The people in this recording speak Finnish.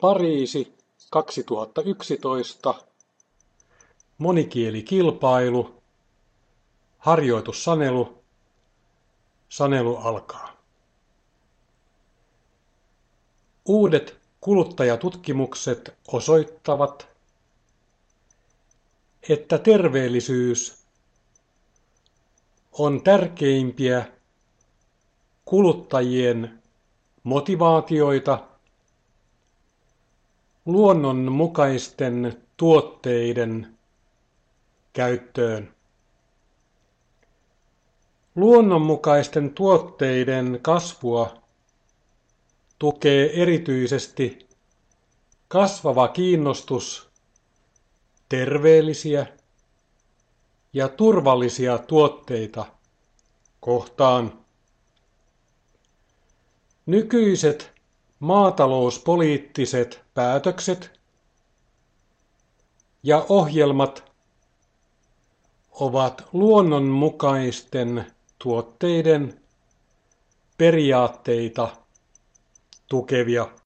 Pariisi 2011. Monikielikilpailu. Harjoitussanelu. Sanelu alkaa. Uudet kuluttajatutkimukset osoittavat, että terveellisyys on tärkeimpiä kuluttajien motivaatioita luonnonmukaisten tuotteiden käyttöön. Luonnonmukaisten tuotteiden kasvua tukee erityisesti kasvava kiinnostus terveellisiä ja turvallisia tuotteita kohtaan. Nykyiset maatalouspoliittiset päätökset ja ohjelmat ovat luonnonmukaisten tuotteiden periaatteita tukevia.